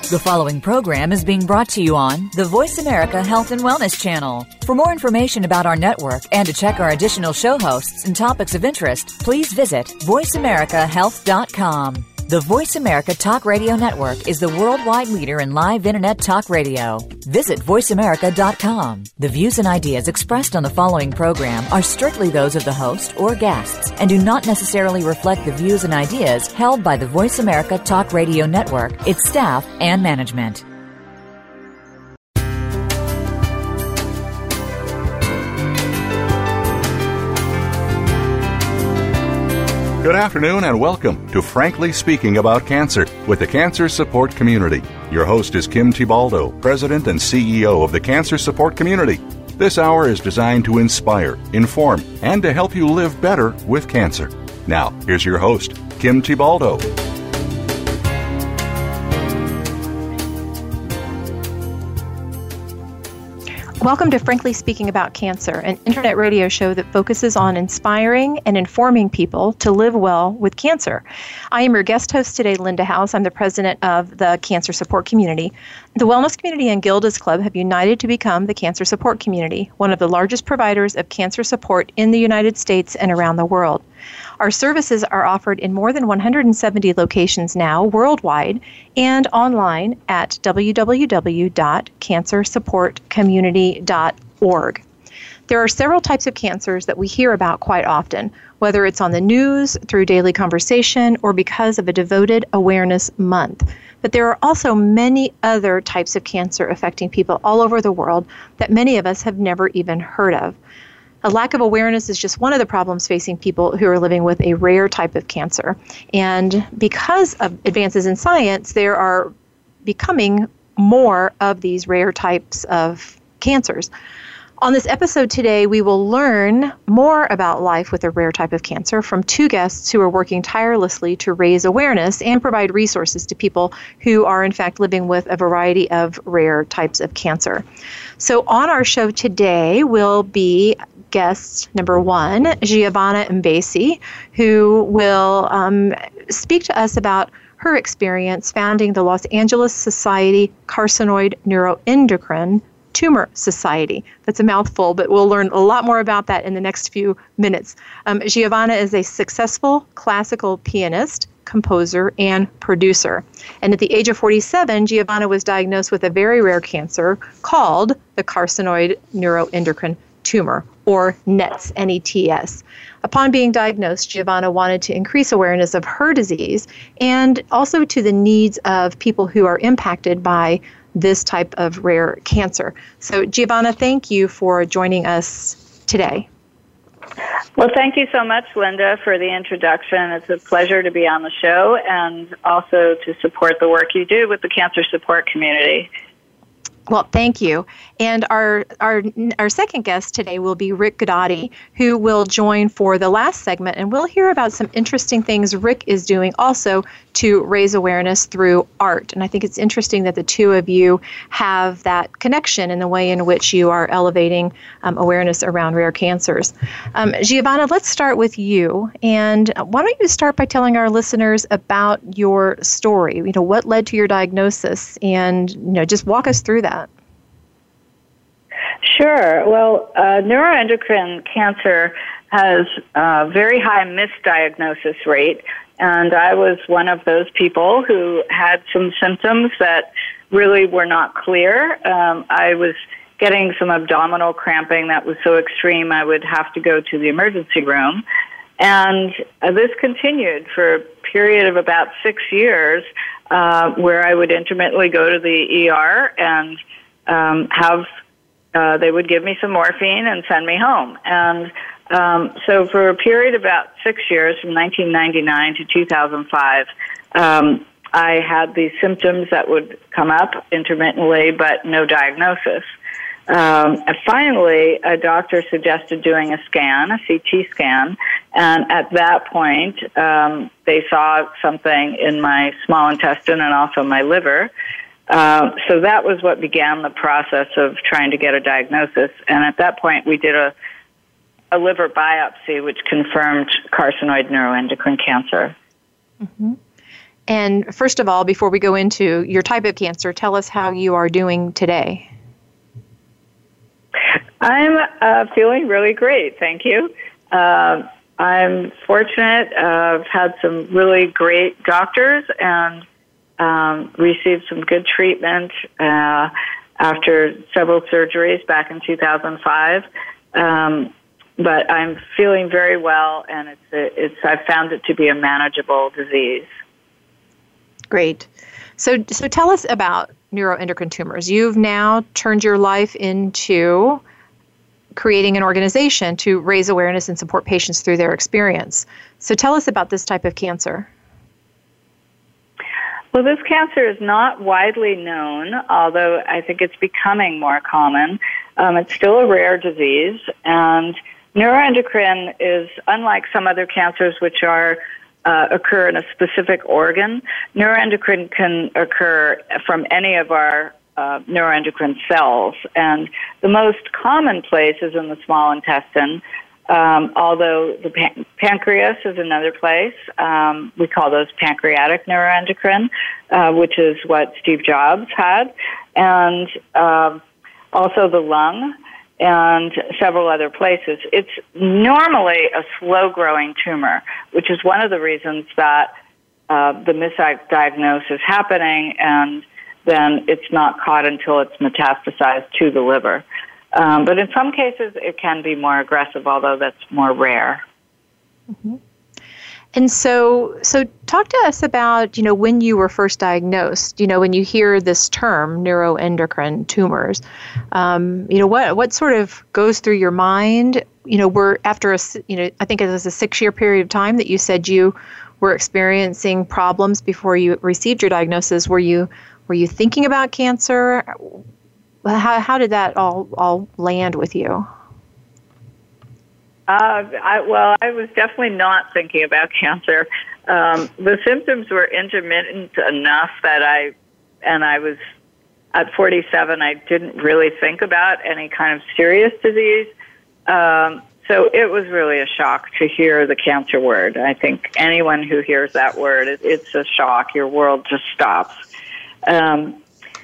The following program is being brought to you on the Voice America Health and Wellness Channel. For more information about our network and to check our additional show hosts and topics of interest, please visit voiceamericahealth.com. The Voice America Talk Radio Network is the worldwide leader in live Internet talk radio. Visit voiceamerica.com. The views and ideas expressed on the following program are strictly those of the host or guests and do not necessarily reflect the views and ideas held by the Voice America Talk Radio Network, its staff, and management. Good afternoon and welcome to Frankly Speaking About Cancer with the Cancer Support Community. Your host is Kim Tibaldo, President and CEO of the Cancer Support Community. This hour is designed to inspire, inform, and to help you live better with cancer. Now, here's your host, Kim Tibaldo. Welcome to Frankly Speaking About Cancer, an internet radio show that focuses on inspiring and informing people to live well with cancer. I am your guest host today, Linda House. I'm the president of the Cancer Support Community. The Wellness Community and Gilda's Club have united to become the Cancer Support Community, one of the largest providers of cancer support in the United States and around the world. Our services are offered in more than 170 locations now worldwide and online at www.cancersupportcommunity.org. There are several types of cancers that we hear about quite often, whether it's on the news, through daily conversation, or because of a devoted awareness month. But there are also many other types of cancer affecting people all over the world that many of us have never even heard of. A lack of awareness is just one of the problems facing people who are living with a rare type of cancer. And because of advances in science, there are becoming more of these rare types of cancers. On this episode today, we will learn more about life with a rare type of cancer from two guests who are working tirelessly to raise awareness and provide resources to people who are in fact living with a variety of rare types of cancer. So on our show today will be guest number one, Giovanna Mbesi, who will speak to us about her experience founding the Los Angeles Society Carcinoid Neuroendocrine Tumor Society. That's a mouthful, but we'll learn a lot more about that in the next few minutes. Giovanna is a successful classical pianist, composer, and producer. And at the age of 47, Giovanna was diagnosed with a very rare cancer called the carcinoid neuroendocrine tumor, or NETS, N-E-T-S. Upon being diagnosed, Giovanna wanted to increase awareness of her disease and also to the needs of people who are impacted by this type of rare cancer. So, Giovanna, thank you for joining us today. Well, thank you so much, Linda, for the introduction. It's a pleasure to be on the show and also to support the work you do with the Cancer Support Community. Well, thank you. And our second guest today will be Rick Guidotti, who will join for the last segment, and we'll hear about some interesting things Rick is doing also to raise awareness through art. And I think it's interesting that the two of you have that connection in the way in which you are elevating awareness around rare cancers. Giovanna, let's start with you. And why don't you start by telling our listeners about your story? You know, what led to your diagnosis, and just walk us through that. Sure. Well, neuroendocrine cancer has a very high misdiagnosis rate, and I was one of those people who had some symptoms that really were not clear. I was getting some abdominal cramping that was so extreme I would have to go to the emergency room. And this continued for a period of about 6 years, where I would intermittently go to the ER and they would give me some morphine and send me home. And so for a period of about 6 years, from 1999 to 2005, I had these symptoms that would come up intermittently, but no diagnosis. And finally, a doctor suggested doing a scan, a CT scan, and at that point, they saw something in my small intestine and also my liver. So that was what began the process of trying to get a diagnosis. And at that point, we did a liver biopsy, which confirmed carcinoid neuroendocrine cancer. Mm-hmm. And first of all, before we go into your type of cancer, tell us how you are doing today. I'm feeling really great, thank you. I'm fortunate. I've had some really great doctors and received some good treatment after several surgeries back in 2005. But I'm feeling very well, and I've found it to be a manageable disease. Great. So tell us about neuroendocrine tumors. You've now turned your life into creating an organization to raise awareness and support patients through their experience. So tell us about this type of cancer. Well, this cancer is not widely known, although I think it's becoming more common. It's still a rare disease, and neuroendocrine is, unlike some other cancers which occur in a specific organ, neuroendocrine can occur from any of our neuroendocrine cells, and the most common place is in the small intestine, although the pancreas is another place. We call those pancreatic neuroendocrine, which is what Steve Jobs had, and also the lung and several other places. It's normally a slow-growing tumor, which is one of the reasons that the misdiagnosis is happening, and then it's not caught until it's metastasized to the liver. But in some cases, it can be more aggressive, although that's more rare. Mm-hmm. And so talk to us about, when you were first diagnosed, when you hear this term, neuroendocrine tumors, what sort of goes through your mind? We're after I think it was a 6-year period of time that you said you were experiencing problems before you received your diagnosis. Were you thinking about cancer? How did that all land with you? I was definitely not thinking about cancer. The symptoms were intermittent enough that I was at 47, I didn't really think about any kind of serious disease. So it was really a shock to hear the cancer word. I think anyone who hears that word, it's a shock. Your world just stops. And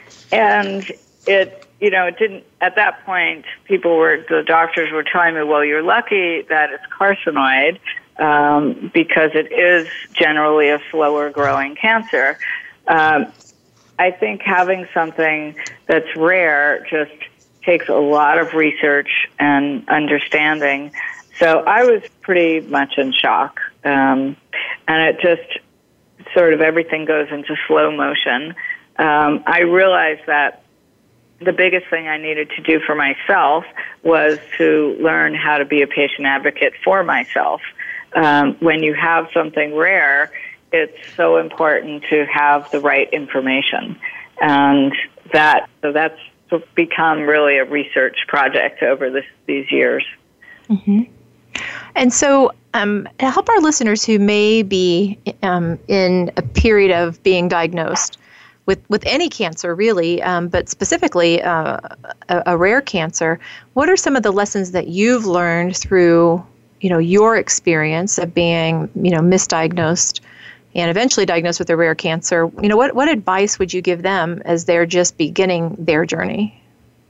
it didn't, at that point, the doctors were telling me, well, you're lucky that it's carcinoid, because it is generally a slower growing cancer. I think having something that's rare just takes a lot of research and understanding. So I was pretty much in shock. And it just sort of everything goes into slow motion. I realized that the biggest thing I needed to do for myself was to learn how to be a patient advocate for myself. When you have something rare, it's so important to have the right information. And that's become really a research project over these years. Mm-hmm. And so help our listeners who may be in a period of being diagnosed with any cancer, really, but specifically a rare cancer. What are some of the lessons that you've learned through, your experience of being, misdiagnosed and eventually diagnosed with a rare cancer? What advice would you give them as they're just beginning their journey?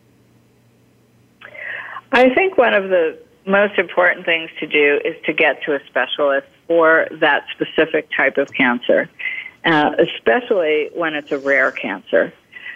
I think one of the most important things to do is to get to a specialist for that specific type of cancer. Especially when it's a rare cancer.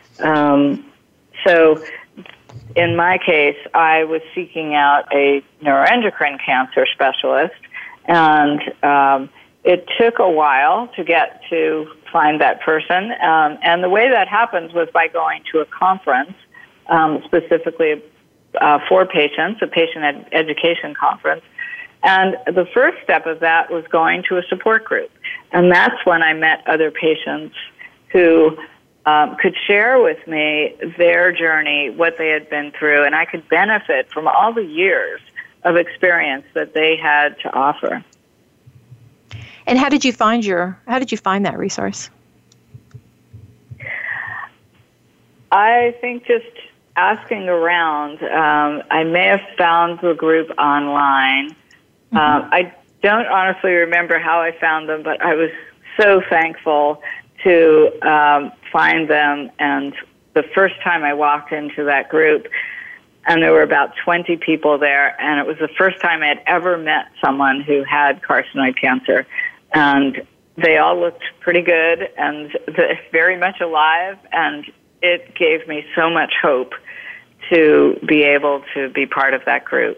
So in my case, I was seeking out a neuroendocrine cancer specialist, and it took a while to get to find that person. And the way that happens was by going to a conference, specifically for patients, a patient education conference. And the first step of that was going to a support group. And that's when I met other patients who could share with me their journey, what they had been through, and I could benefit from all the years of experience that they had to offer. And how did you find that resource? I think just asking around. I may have found the group online. I don't honestly remember how I found them, but I was so thankful to find them. And the first time I walked into that group, and there were about 20 people there, and it was the first time I had ever met someone who had carcinoid cancer. And they all looked pretty good and very much alive, and it gave me so much hope to be able to be part of that group.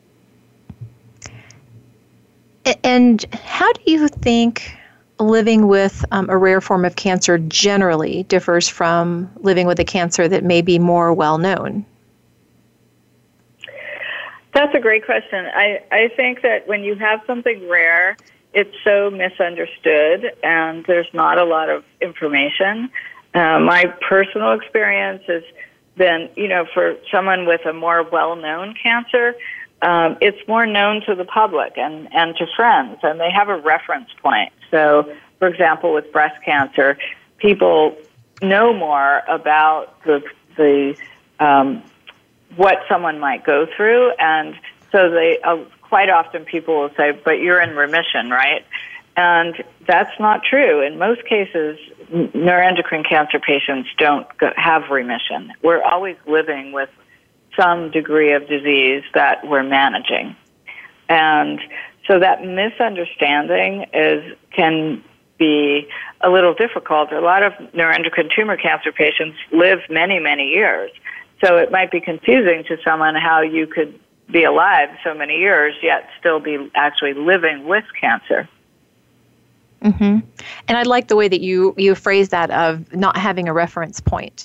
And how do you think living with a rare form of cancer generally differs from living with a cancer that may be more well-known? That's a great question. I think that when you have something rare, it's so misunderstood, and there's not a lot of information. My personal experience has been, for someone with a more well-known cancer, it's more known to the public and to friends, and they have a reference point. So, for example, with breast cancer, people know more about the what someone might go through, and so they quite often people will say, "But you're in remission, right?" And that's not true. In most cases, neuroendocrine cancer patients don't have remission. We're always living with some degree of disease that we're managing. And so that misunderstanding can be a little difficult. A lot of neuroendocrine tumor cancer patients live many, many years. So it might be confusing to someone how you could be alive so many years yet still be actually living with cancer. Mm-hmm. And I like the way that you phrase that of not having a reference point.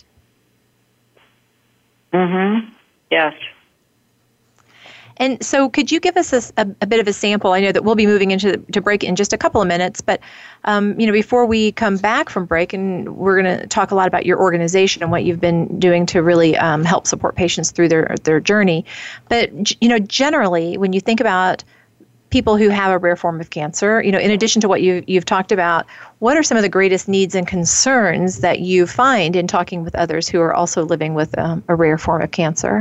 Mm-hmm. Yes. And so could you give us a bit of a sample? I know that we'll be moving to break in just a couple of minutes, but before we come back from break, and we're going to talk a lot about your organization and what you've been doing to really help support patients through their journey. But, generally, when you think about people who have a rare form of cancer, in addition to what you've talked about, what are some of the greatest needs and concerns that you find in talking with others who are also living with a rare form of cancer?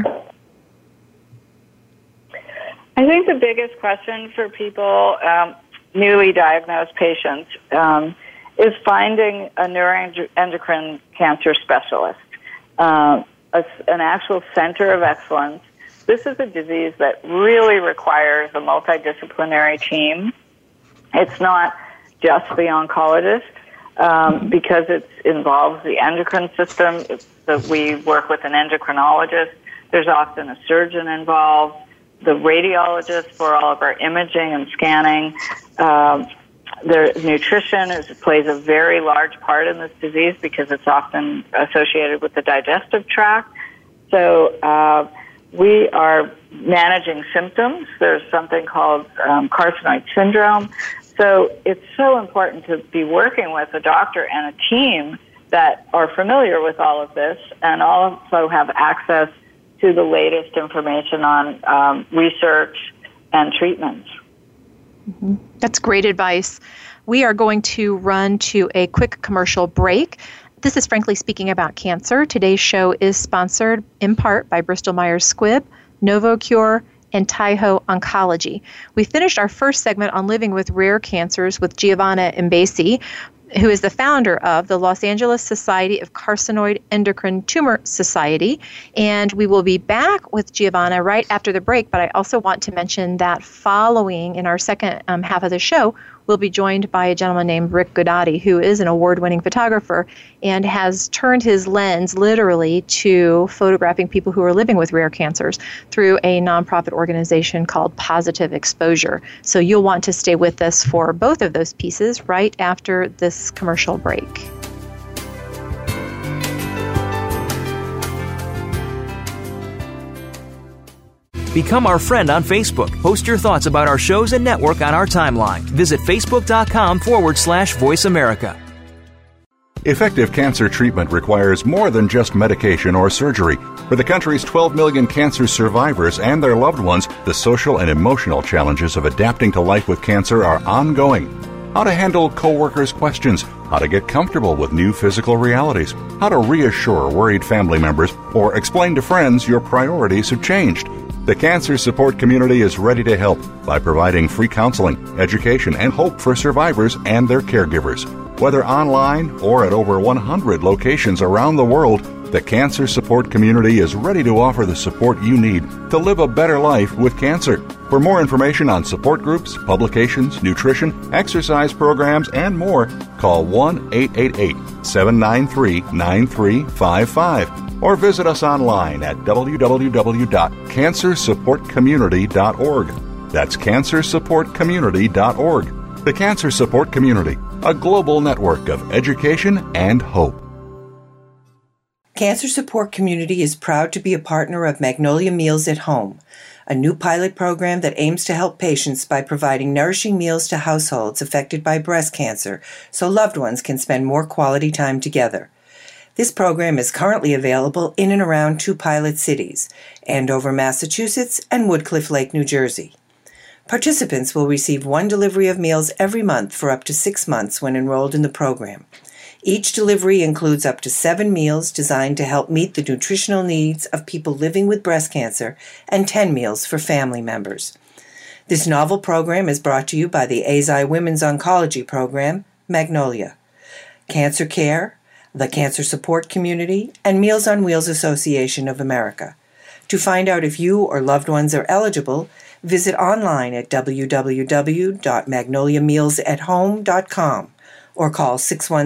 I think the biggest question for people, newly diagnosed patients, is finding a neuroendocrine cancer specialist, an actual center of excellence. This is a disease that really requires a multidisciplinary team. It's not just the oncologist, because it involves the endocrine system. We work with an endocrinologist. There's often a surgeon involved, the radiologist for all of our imaging and scanning. The nutrition plays a very large part in this disease because it's often associated with the digestive tract. So we are managing symptoms. There's something called carcinoid syndrome. So it's so important to be working with a doctor and a team that are familiar with all of this and also have access to the latest information on research and treatments. Mm-hmm. That's great advice. We are going to run to a quick commercial break. This is Frankly Speaking About Cancer. Today's show is sponsored in part by Bristol Myers Squibb, NovoCure, and Taiho Oncology. We finished our first segment on living with rare cancers with Giovanna Mbesi, who is the founder of the Los Angeles Society of Carcinoid Endocrine Tumor Society. And we will be back with Giovanna right after the break, but I also want to mention that following in our second half of the show, we'll be joined by a gentleman named Rick Godotti, who is an award-winning photographer and has turned his lens literally to photographing people who are living with rare cancers through a nonprofit organization called Positive Exposure. So you'll want to stay with us for both of those pieces right after this commercial break. Become our friend on Facebook. Post your thoughts about our shows and network on our timeline. Visit Facebook.com/Voice America. Effective cancer treatment requires more than just medication or surgery. For the country's 12 million cancer survivors and their loved ones, the social and emotional challenges of adapting to life with cancer are ongoing. How to handle coworkers' questions, how to get comfortable with new physical realities, how to reassure worried family members or explain to friends your priorities have changed. The Cancer Support Community is ready to help by providing free counseling, education, and hope for survivors and their caregivers. Whether online or at over 100 locations around the world, the Cancer Support Community is ready to offer the support you need to live a better life with cancer. For more information on support groups, publications, nutrition, exercise programs, and more, call 1-888-793-9355 or visit us online at www.cancersupportcommunity.org. That's cancersupportcommunity.org. The Cancer Support Community, a global network of education and hope. Cancer Support Community is proud to be a partner of Magnolia Meals at Home, a new pilot program that aims to help patients by providing nourishing meals to households affected by breast cancer so loved ones can spend more quality time together. This program is currently available in and around 2 pilot cities, Andover, Massachusetts, and Woodcliff Lake, New Jersey. Participants will receive 1 delivery of meals every month for up to 6 months when enrolled in the program. Each delivery includes up to 7 meals designed to help meet the nutritional needs of people living with breast cancer and 10 meals for family members. This novel program is brought to you by the AZI Women's Oncology Program, Magnolia, Cancer Care, the Cancer Support Community, and Meals on Wheels Association of America. To find out if you or loved ones are eligible, visit online at www.magnoliamealsathome.com or call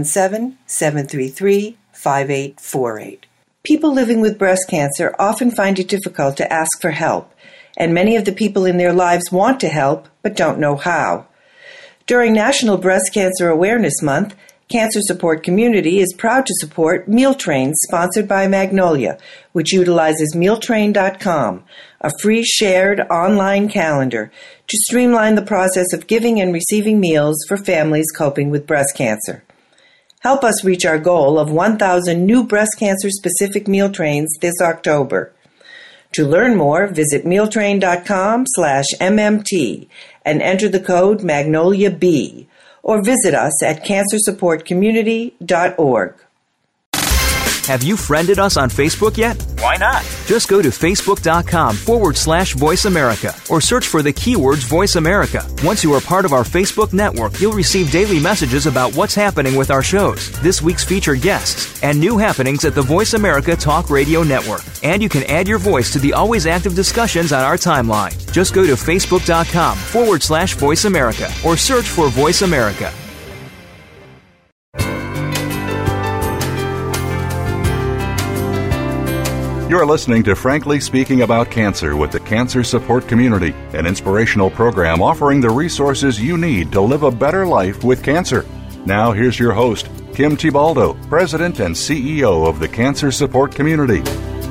617-733-5848. People living with breast cancer often find it difficult to ask for help, and many of the people in their lives want to help but don't know how. During National Breast Cancer Awareness Month, Cancer Support Community is proud to support Meal Train sponsored by Magnolia, which utilizes mealtrain.com, a free shared online calendar to streamline the process of giving and receiving meals for families coping with breast cancer. Help us reach our goal of 1,000 new breast cancer-specific meal trains this October. To learn more, visit mealtrain.com/MMT and enter the code MagnoliaB, or visit us at cancersupportcommunity.org. Have you friended us on Facebook yet? Why not? Just go to facebook.com/Voice America or search for the keywords Voice America. Once you are part of our Facebook network, you'll receive daily messages about what's happening with our shows, this week's featured guests, and new happenings at the Voice America Talk Radio Network. And you can add your voice to the always active discussions on our timeline. Just go to facebook.com/Voice America or search for Voice America. You're listening to Frankly Speaking About Cancer with the Cancer Support Community, an inspirational program offering the resources you need to live a better life with cancer. Now here's your host, Kim Thiboldeaux, President and CEO of the Cancer Support Community.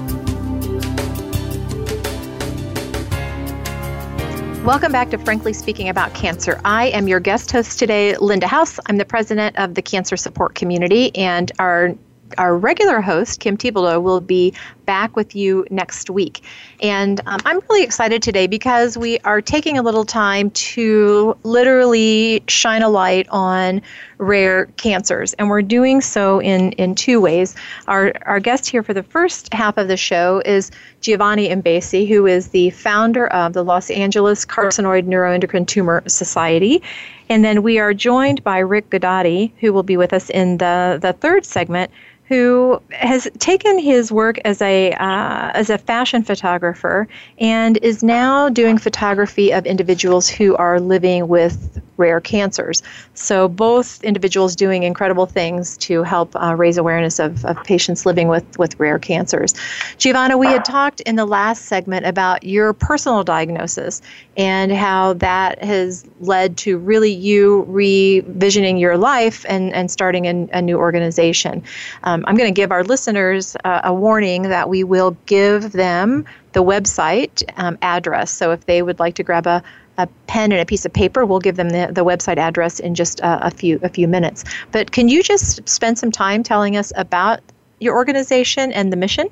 Welcome back to Frankly Speaking About Cancer. I am your guest host today, Linda House. I'm the president of the Cancer Support Community, and our regular host, Kim Thiboldeaux, will be back with you next week. And I'm really excited today because we are taking a little time to literally shine a light on rare cancers. And we're doing so in 2 ways. Our guest here for the first half of the show is Giovanni Imbesi, who is the founder of the Los Angeles Carcinoid Neuroendocrine Tumor Society. And then we are joined by Rick Guidotti, who will be with us in the third segment, who has taken his work as a fashion photographer and is now doing photography of individuals who are living with rare cancers. So both individuals doing incredible things to help raise awareness of patients living with rare cancers. Giovanna, we had talked in the last segment about your personal diagnosis and how that has led to really you revisioning your life and starting a new organization. I'm going to give our listeners a warning that we will give them the website address. So if they would like to grab a pen and a piece of paper, we'll give them the website address in just a few minutes. But can you just spend some time telling us about your organization and the mission?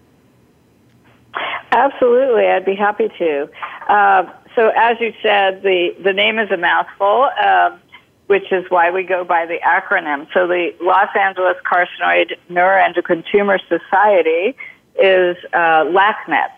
Absolutely, I'd be happy to. So as you said, the name is a mouthful, which is why we go by the acronym. So the Los Angeles Carcinoid Neuroendocrine Tumor Society is LACNETS,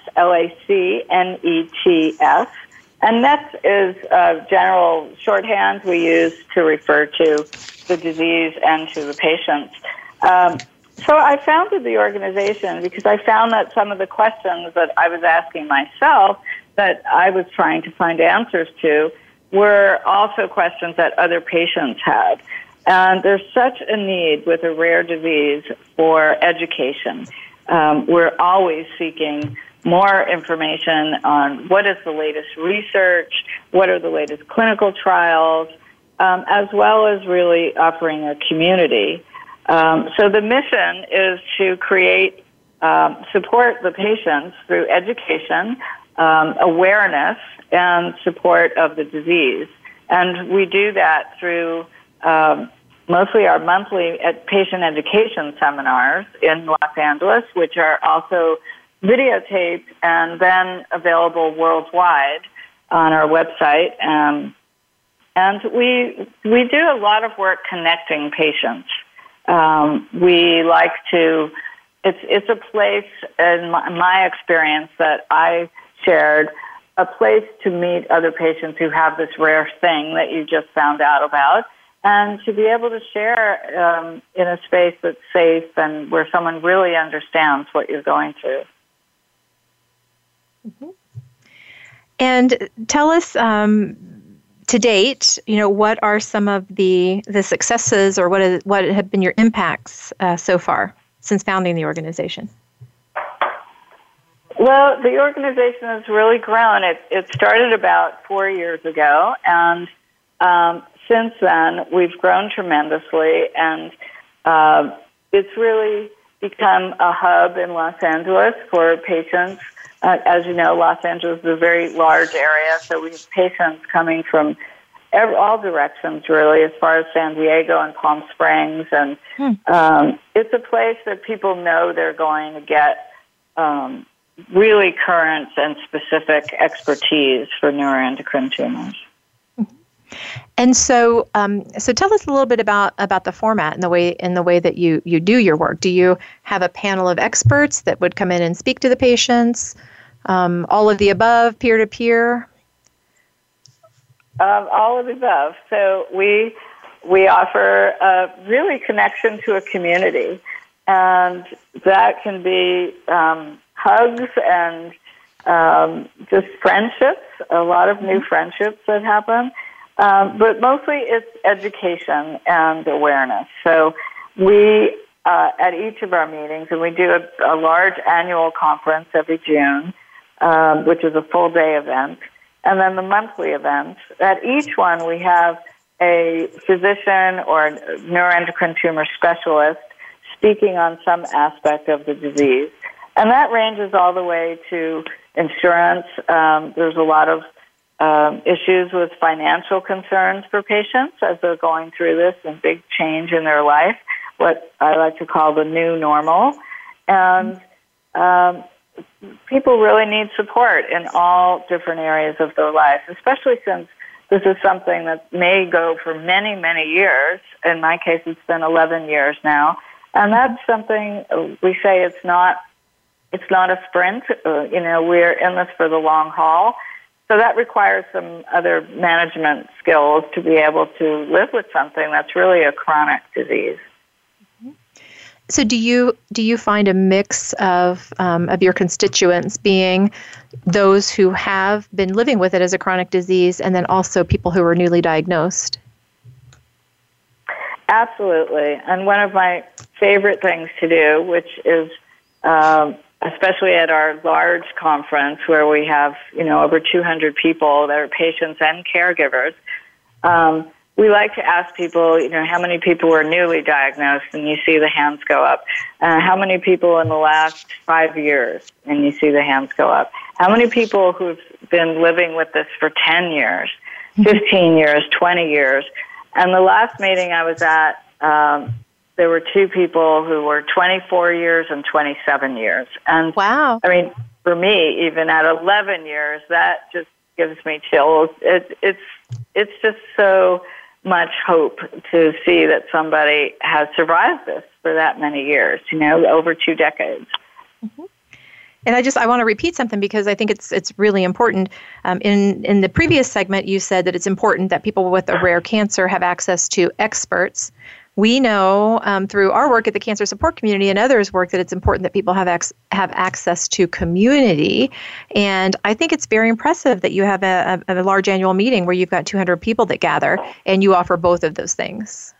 LACNETS. And NETS is general shorthand we use to refer to the disease and to the patients. So I founded the organization because I found that some of the questions that I was asking myself that I was trying to find answers to were also questions that other patients had. And there's such a need with a rare disease for education. We're always seeking more information on what is the latest research, what are the latest clinical trials, as well as really offering a community. So the mission is to create, support the patients through education, awareness, and support of the disease. And we do that through mostly our monthly patient education seminars in Los Angeles, which are also videotaped and then available worldwide on our website. And we do a lot of work connecting patients. We like to, it's a place, in my experience that I shared, a place to meet other patients who have this rare thing that you just found out about, and to be able to share in a space that's safe and where someone really understands what you're going through. Mm-hmm. And tell us, to date, what are some of the successes, or what have been your impacts so far since founding the organization? Well, the organization has really grown. It started about 4 years ago, and since then we've grown tremendously, and it's really become a hub in Los Angeles for patients. As you know, Los Angeles is a very large area, so we have patients coming from all directions, really, as far as San Diego and Palm Springs. And it's a place that people know they're going to get really current and specific expertise for neuroendocrine tumors. And so tell us a little bit about the format and the way that you do your work. Do you have a panel of experts that would come in and speak to the patients? All of the above, peer-to-peer? All of the above. So we offer a really connection to a community, and that can be hugs and just friendships, a lot of new friendships that happen. But mostly it's education and awareness. So we, at each of our meetings, and we do a large annual conference every June, which is a full-day event, and then the monthly events. At each one, we have a physician or a neuroendocrine tumor specialist speaking on some aspect of the disease. And that ranges all the way to insurance. There's a lot of issues with financial concerns for patients as they're going through this and big change in their life, what I like to call the new normal. And people really need support in all different areas of their life, especially since this is something that may go for many, many years. In my case, it's been 11 years now. And that's something we say it's not a sprint. We're in this for the long haul. So that requires some other management skills to be able to live with something that's really a chronic disease. So do you find a mix of your constituents being those who have been living with it as a chronic disease, and then also people who are newly diagnosed? Absolutely. And one of my favorite things to do, which is especially at our large conference where we have over 200 people that are patients and caregivers, we like to ask people, how many people were newly diagnosed, and you see the hands go up. How many people in the last 5 years, and you see the hands go up. How many people who've been living with this for 10 years, 15 years, 20 years. And the last meeting I was at, there were two people who were 24 years and 27 years. And wow. I mean, for me, even at 11 years, that just gives me chills. It's just so much hope to see that somebody has survived this for that many years, over 2 decades. Mm-hmm. And I want to repeat something because I think it's really important. In the previous segment, you said that it's important that people with a rare cancer have access to experts. We know through our work at the Cancer Support Community and others' work that it's important that people have access to community. And I think it's very impressive that you have a large annual meeting where you've got 200 people that gather and you offer both of those things.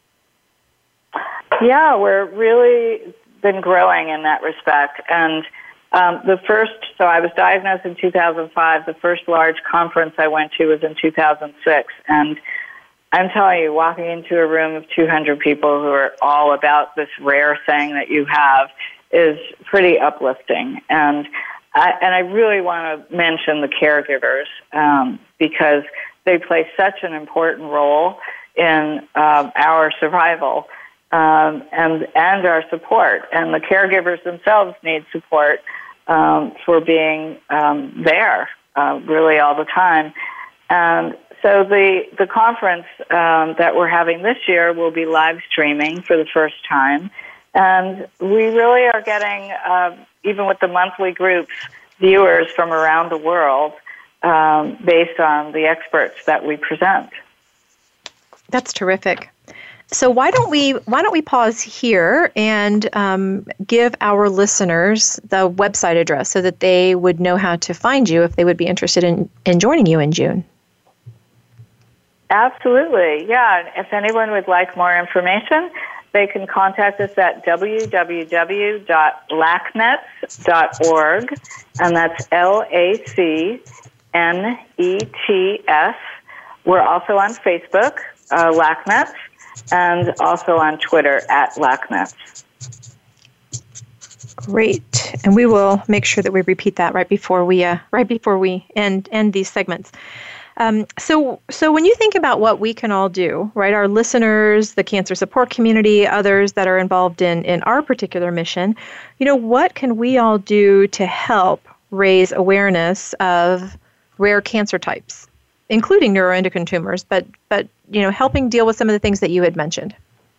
Yeah, we're really been growing in that respect. And so I was diagnosed in 2005. The first large conference I went to was in 2006. And I'm telling you, walking into a room of 200 people who are all about this rare thing that you have is pretty uplifting. And I really want to mention the caregivers because they play such an important role in our survival and our support. And the caregivers themselves need support for being there really all the time. And so the conference that we're having this year will be live streaming for the first time. And we really are getting, even with the monthly groups, viewers from around the world based on the experts that we present. That's terrific. So why don't we pause here and give our listeners the website address so that they would know how to find you if they would be interested in joining you in June? Absolutely, yeah. If anyone would like more information, they can contact us at www.lacnets.org, and that's LACNETS. We're also on Facebook, LACNets, and also on Twitter at LACNets. Great, and we will make sure that we repeat that right before we end these segments. So when you think about what we can all do, right, our listeners, the Cancer Support Community, others that are involved in our particular mission, what can we all do to help raise awareness of rare cancer types, including neuroendocrine tumors, but helping deal with some of the things that you had mentioned?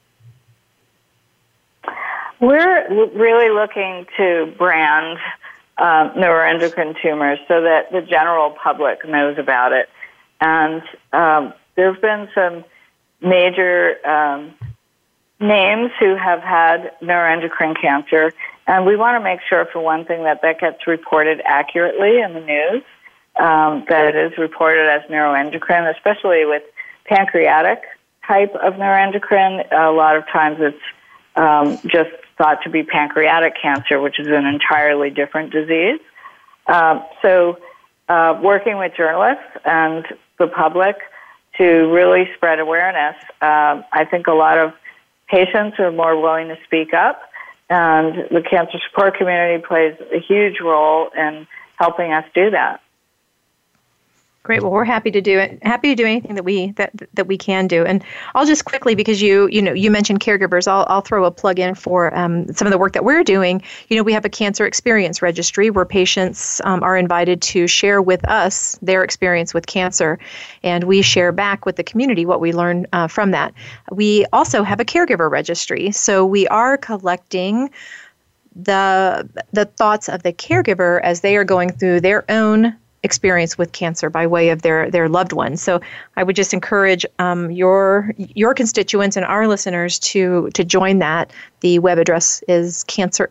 We're really looking to brand neuroendocrine tumors so that the general public knows about it. And there have been some major names who have had neuroendocrine cancer, and we want to make sure, for one thing, that gets reported accurately in the news, that it is reported as neuroendocrine, especially with pancreatic type of neuroendocrine. A lot of times it's just thought to be pancreatic cancer, which is an entirely different disease. So working with journalists and the public to really spread awareness. I think a lot of patients are more willing to speak up, and the Cancer Support Community plays a huge role in helping us do that. Great. Well, we're happy to do it. Happy to do anything that we can do. And I'll just quickly, because you mentioned caregivers, I'll throw a plug in for some of the work that we're doing. We have a cancer experience registry where patients are invited to share with us their experience with cancer, and we share back with the community what we learn from that. We also have a caregiver registry, so we are collecting the thoughts of the caregiver as they are going through their own experience with cancer by way of their loved ones. So I would just encourage your constituents and our listeners to join that. The web address is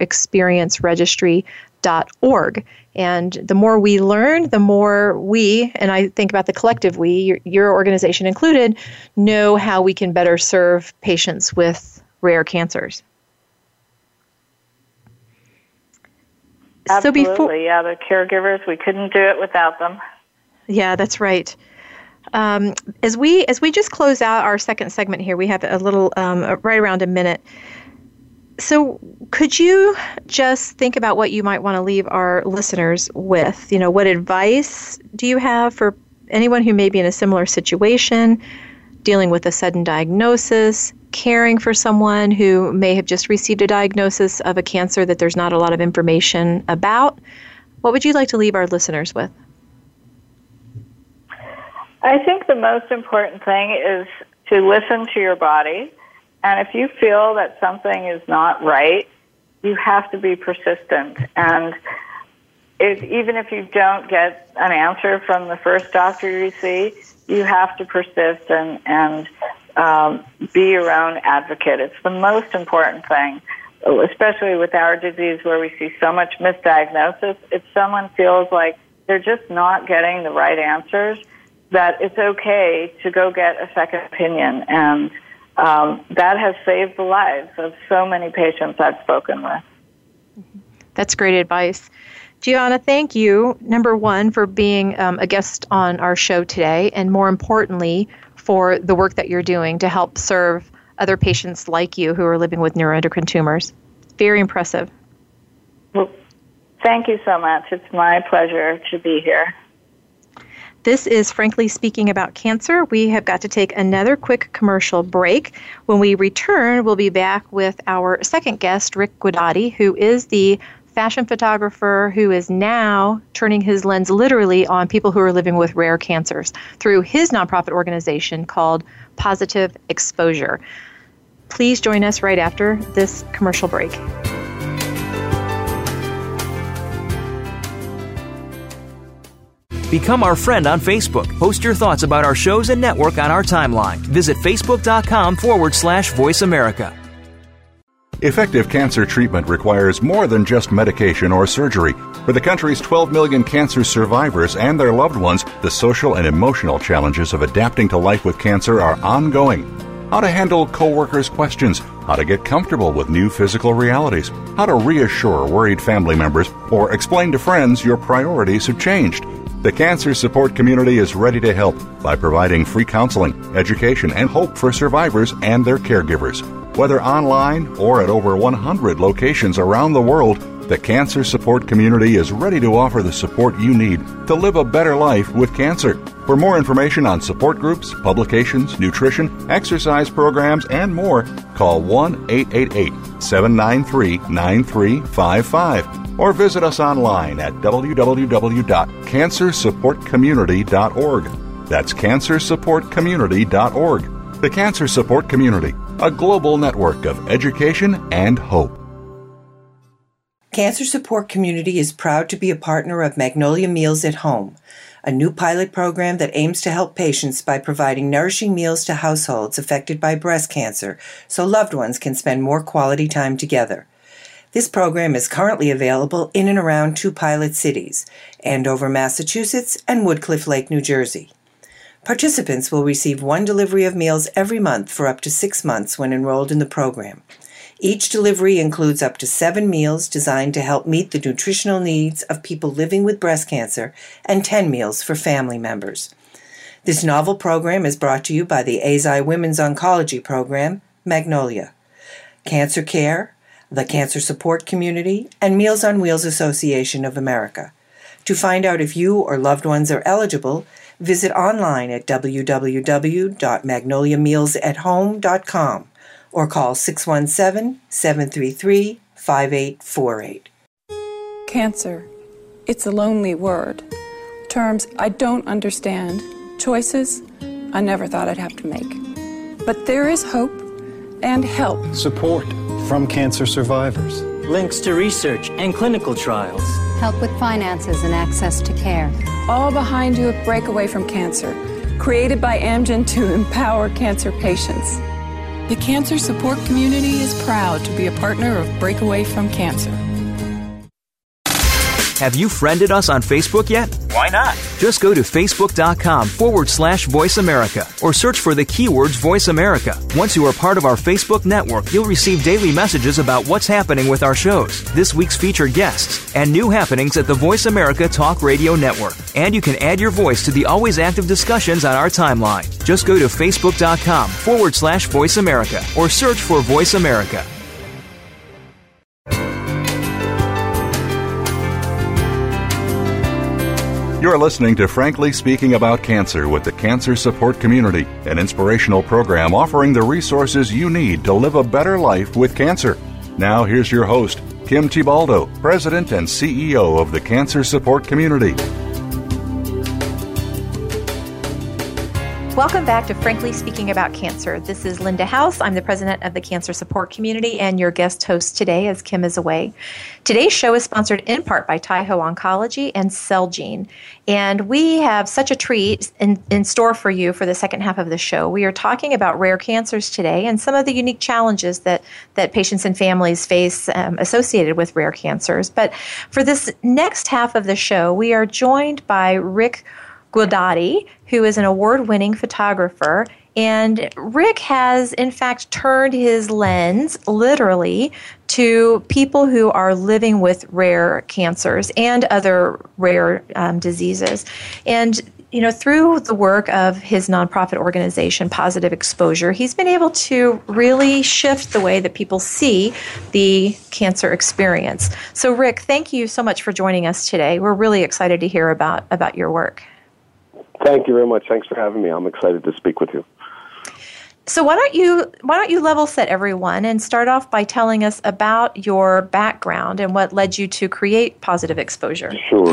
cancerexperienceregistry.org. And the more we learn, the more we, and I think about the collective we, your organization included, know how we can better serve patients with rare cancers. Absolutely, yeah, the caregivers, we couldn't do it without them. Yeah, that's right. As we just close out our second segment here, we have a little, right around a minute. So could you just think about what you might want to leave our listeners with? What advice do you have for anyone who may be in a similar situation, dealing with a sudden diagnosis, caring for someone who may have just received a diagnosis of a cancer that there's not a lot of information about? What would you like to leave our listeners with? I think the most important thing is to listen to your body. And if you feel that something is not right, you have to be persistent. And even if you don't get an answer from the first doctor you see, you have to persist and be your own advocate. It's the most important thing, especially with our disease where we see so much misdiagnosis. If someone feels like they're just not getting the right answers, that it's okay to go get a second opinion. And that has saved the lives of so many patients I've spoken with. That's great advice. Gianna, thank you, number one, for being a guest on our show today, and more importantly, for the work that you're doing to help serve other patients like you who are living with neuroendocrine tumors. Very impressive. Well, thank you so much. It's my pleasure to be here. This is Frankly Speaking About Cancer. We have got to take another quick commercial break. When we return, we'll be back with our second guest, Rick Guidotti, who is the fashion photographer who is now turning his lens literally on people who are living with rare cancers through his nonprofit organization called Positive Exposure. Please join us right after this commercial break. Become our friend on Facebook. Post your thoughts about our shows and network on our timeline. Visit facebook.com/Voice America. Effective cancer treatment requires more than just medication or surgery. For the country's 12 million cancer survivors and their loved ones, the social and emotional challenges of adapting to life with cancer are ongoing. How to handle coworkers' questions, how to get comfortable with new physical realities, how to reassure worried family members, or explain to friends your priorities have changed. The Cancer Support Community is ready to help by providing free counseling, education, and hope for survivors and their caregivers. Whether online or at over 100 locations around the world, the Cancer Support Community is ready to offer the support you need to live a better life with cancer. For more information on support groups, publications, nutrition, exercise programs, and more, call 1-888-793-9355 or visit us online at www.cancersupportcommunity.org. That's cancersupportcommunity.org. The Cancer Support Community, a global network of education and hope. Cancer Support Community is proud to be a partner of Magnolia Meals at Home, a new pilot program that aims to help patients by providing nourishing meals to households affected by breast cancer so loved ones can spend more quality time together. This program is currently available in and around 2 pilot cities, Andover, Massachusetts, and Woodcliff Lake, New Jersey. Participants will receive 1 delivery of meals every month for up to 6 months when enrolled in the program. Each delivery includes up to 7 meals designed to help meet the nutritional needs of people living with breast cancer and 10 meals for family members. This novel program is brought to you by the AZI Women's Oncology Program, Magnolia, Cancer Care, the Cancer Support Community, and Meals on Wheels Association of America. To find out if you or loved ones are eligible, visit online at www.magnoliamealsathome.com or call 617-733-5848. Cancer. It's a lonely word. Terms I don't understand. Choices I never thought I'd have to make. But there is hope and help. Support from cancer survivors. Links to research and clinical trials. Help with finances and access to care. All behind you at Breakaway from Cancer, created by Amgen to empower cancer patients. The Cancer Support Community is proud to be a partner of Breakaway from Cancer. Have you friended us on Facebook yet? Why not? Just go to facebook.com/Voice America or search for the keywords Voice America. Once you are part of our Facebook network, you'll receive daily messages about what's happening with our shows, this week's featured guests, and new happenings at the Voice America Talk Radio Network. And you can add your voice to the always active discussions on our timeline. Just go to facebook.com/Voice America or search for Voice America. You're listening to Frankly Speaking About Cancer with the Cancer Support Community, an inspirational program offering the resources you need to live a better life with cancer. Now here's your host, Kim Thiboldeaux, President and CEO of the Cancer Support Community. Welcome back to Frankly Speaking About Cancer. This is Linda House. I'm the president of the Cancer Support Community, and your guest host today as Kim is away. Today's show is sponsored in part by Taiho Oncology and Celgene. And we have such a treat in store for you for the second half of the show. We are talking about rare cancers today and some of the unique challenges that patients and families face associated with rare cancers. But for this next half of the show, we are joined by Rick Guidotti, who is an award-winning photographer. And Rick has, in fact, turned his lens, literally, to people who are living with rare cancers and other rare diseases. And, you know, through the work of his nonprofit organization, Positive Exposure, he's been able to really shift the way that people see the cancer experience. So, Rick, thank you so much for joining us today. We're really excited to hear about your work. Thank you very much. Thanks for having me. I'm excited to speak with you. So why don't you level set everyone and start off by telling us about your background and what led you to create Positive Exposure? Sure.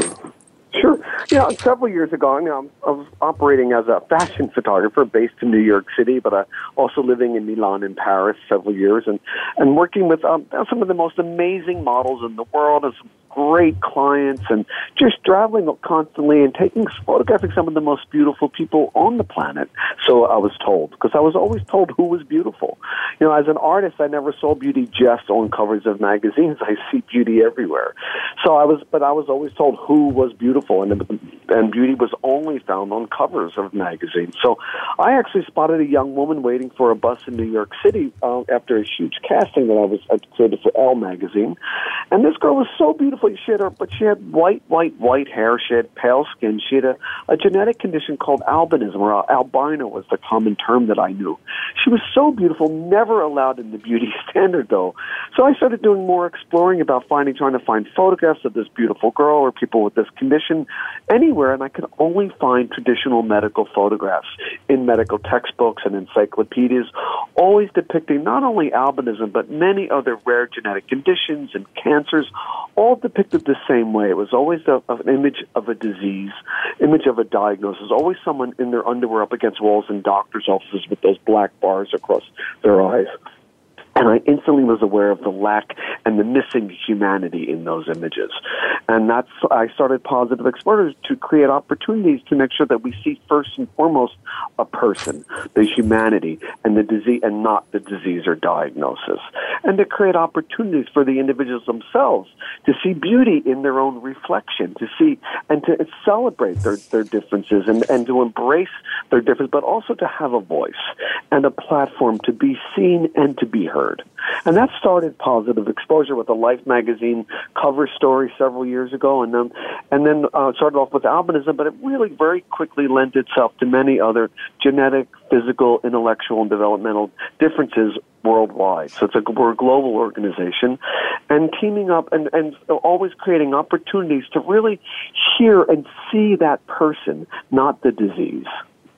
You know, several years ago, I was operating as a fashion photographer based in New York City, but also living in Milan and Paris several years, and working with some of the most amazing models in the world and some great clients, and just traveling constantly and photographing some of the most beautiful people on the planet. So I was told, because I was always told who was beautiful. You know, as an artist, I never saw beauty just on covers of magazines. I see beauty everywhere. But I was always told who was beautiful, and beauty was only found on covers of magazines. So I actually spotted a young woman waiting for a bus in New York City after a huge casting that I created for Elle magazine. And this girl was so beautiful. She had white hair. She had pale skin. She had a genetic condition called albinism, or albino was the common term that I knew. She was so beautiful, never allowed in the beauty standard, though. So I started doing more exploring about trying to find photographs of this beautiful girl or people with this condition anywhere, and I could only find traditional medical photographs in medical textbooks and encyclopedias, always depicting not only albinism, but many other rare genetic conditions and cancers, all depicted the same way. It was always an image of a disease, image of a diagnosis, always someone in their underwear up against walls in doctor's offices with those black bars across their eyes. And I instantly was aware of the lack and the missing humanity in those images. And I started Positive Exposure to create opportunities to make sure that we see first and foremost a person, the humanity, and the disease, and not the disease or diagnosis. And to create opportunities for the individuals themselves to see beauty in their own reflection, to see and to celebrate their differences and to embrace their difference, but also to have a voice and a platform to be seen and to be heard. And that started Positive Exposure with a Life magazine cover story several years ago, and then started off with albinism, but it really very quickly lent itself to many other genetic, physical, intellectual, and developmental differences worldwide. So we're a global organization, and teaming up and always creating opportunities to really hear and see that person, not the disease.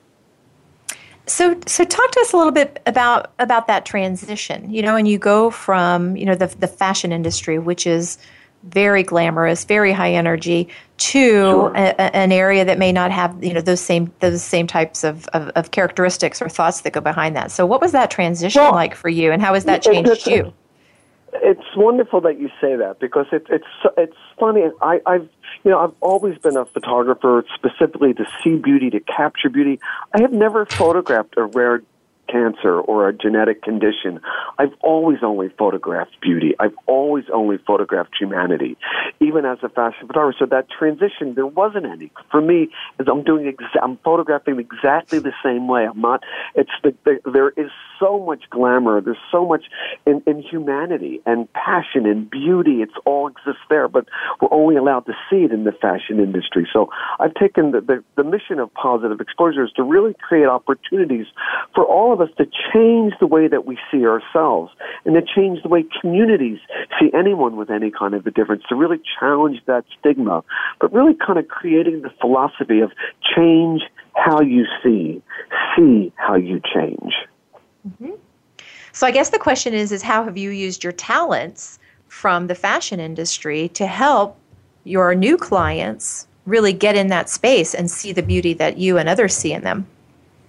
So talk to us a little bit about that transition, you know, and you go from, you know, the fashion industry, which is very glamorous, very high energy, to an area that may not have, you know, those same types of characteristics or thoughts that go behind that. So what was that transition like for you, and how has that changed you? It's wonderful that you say that, because it's funny. I've always been a photographer specifically to see beauty, to capture beauty. I have never photographed a rare cancer or a genetic condition. I've always only photographed beauty. I've always only photographed humanity, even as a fashion photographer. So that transition, there wasn't any. For me, I'm photographing exactly the same way. There is so much glamour. There's so much in humanity and passion and beauty. It's all exists there, but we're only allowed to see it in the fashion industry. So I've taken the mission of Positive Exposure is to really create opportunities for all of us to change the way that we see ourselves and to change the way communities see anyone with any kind of a difference, to really challenge that stigma, but really kind of creating the philosophy of change how you see how you change. Mm-hmm. So I guess the question is how have you used your talents from the fashion industry to help your new clients really get in that space and see the beauty that you and others see in them?